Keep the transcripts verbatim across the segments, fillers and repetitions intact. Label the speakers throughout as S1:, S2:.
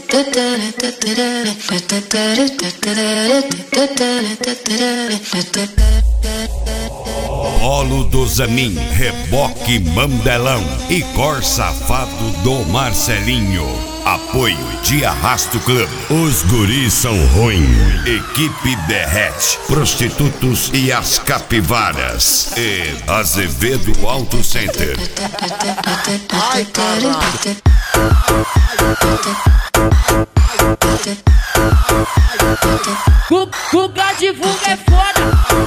S1: Polo do Zamin, Reboque Mandelão e Cor Safado do Marcelinho. Apoio de Arrasto Club. Os guris são ruim. Equipe Derrete, Prostitutos e as Capivaras. E Azevedo Auto Center.
S2: Ai, caralho.
S3: Guga de vulga é foda.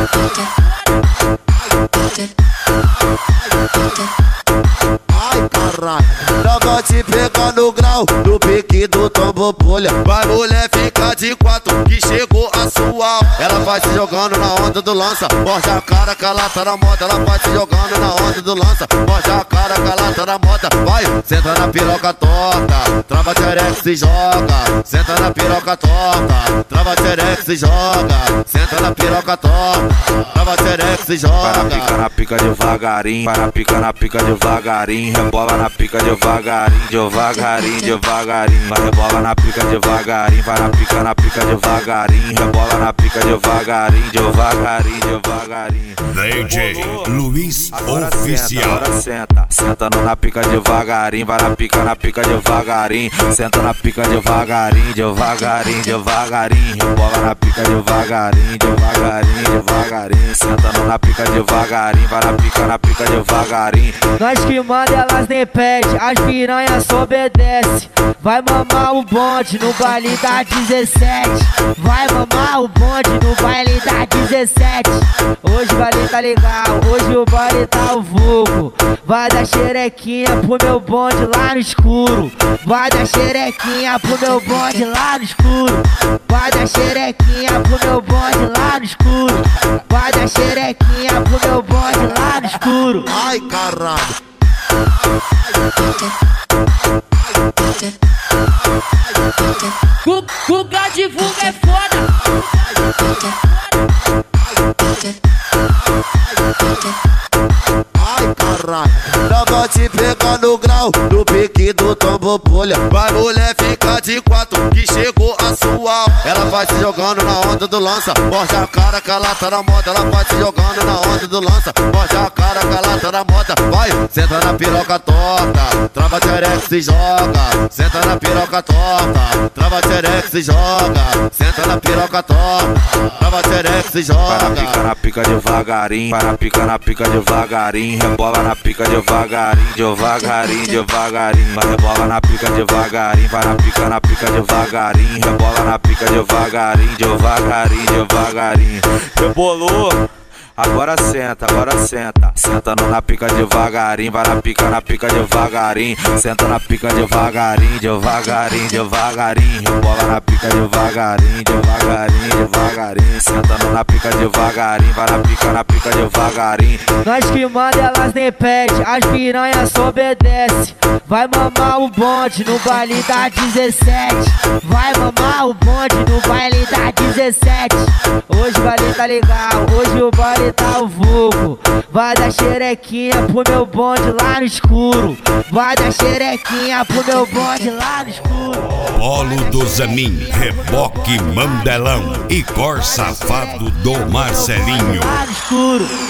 S2: Ai, caralho. Eu vou te pegar no grau do pique do tombopolha. Vai, mulher, fica de quatro que chegou a sua. Ela vai se jogando na onda do lança. Morde a cara que ela tá na moda. Ela vai se jogando na onda do lança. Morde a cara que ela tá na moda. Vai, senta na piroca torta. Trava xerex e joga. Senta na piroca torta. Trava xerex e joga. Senta na piroca torta. Trava xerex e joga.
S4: Para pica na pica devagarinho. Para pica na pica devagarinho. Rebola na pica devagarinho, devagarinho, devagarinho. Vai rebola na pica devagarinho, vai na pica na pica devagarinho. Rebola na pica devagarinho, devagarinho, devagarinho.
S1: D J Luiz
S4: Agora
S1: Oficial.
S4: Senta, agora senta, sentando na pica devagarinho, vai na pica na pica devagarinho. Senta na pica devagarinho, devagarinho, devagarinho. Rebola na pica devagarinho, devagarinho, devagarinho. Sentando na pica devagarinho, vai na pica na pica devagarinho.
S3: Nós que manda, elas nem pede, as piranhas só obedece. Vai mamar o bonde no baile da dezessete. Vai mamar o bonde no baile da dezessete. Hoje o baile tá legal, hoje o baile tá o vulgo. Vai dar xerequinha pro meu bonde lá no escuro. Vai dar xerequinha pro meu bonde lá no escuro. Vai dar xerequinha pro meu bonde lá no escuro. Vai dar xerequinha pro meu bonde lá no escuro.
S2: Ai, caralho.
S3: Guga de vulga é foda.
S2: Ai, caralho. Eu vou te pegar no grau do pique do tombopolha. Vai, mulher, fica de quatro que chegou a sua. Ela vai se jogando na onda do lança. Morde a cara que ela tá na moda. Ela vai se jogando na onda do lança. Morde a cara que ela tá na moda. Vai, senta na piroca torta. Trava xerex e joga. Senta na piroca torta. Trava xerex e joga. Senta na piroca torta. Trava xerex e joga.
S4: Para pica na pica devagarinho, para pica na pica devagarinho. Rebola na pica devagarinho, devagarinho, devagarinho. Vai rebola na pica devagarinho, vai na pica na pica devagarinho. Rebola na pica devagarinho, devagarinho, devagarinho. Rebolou. Agora senta, agora senta. Sentando na pica devagarinho, vai na pica na pica devagarinho. Senta na pica devagarinho, devagarinho, devagarinho. Rebola na pica devagarinho, devagarinho, devagarinho. Sentando na pica devagarinho, vai na pica na pica devagarinho.
S3: Nós que manda, elas nem pede, as piranhas só obedece. Vai mamar o bonde no baile da dezessete. Vai mamar o bonde no baile da dezessete. Hoje o baile tá legal, hoje o baile tá o vulgo. Vai dar xerequinha pro meu bonde lá no escuro. Vai dar xerequinha pro meu bonde lá no escuro.
S1: Polo do Zamin, Reboque Mandelão e Cor Safado do Marcelinho.
S3: Lá no escuro.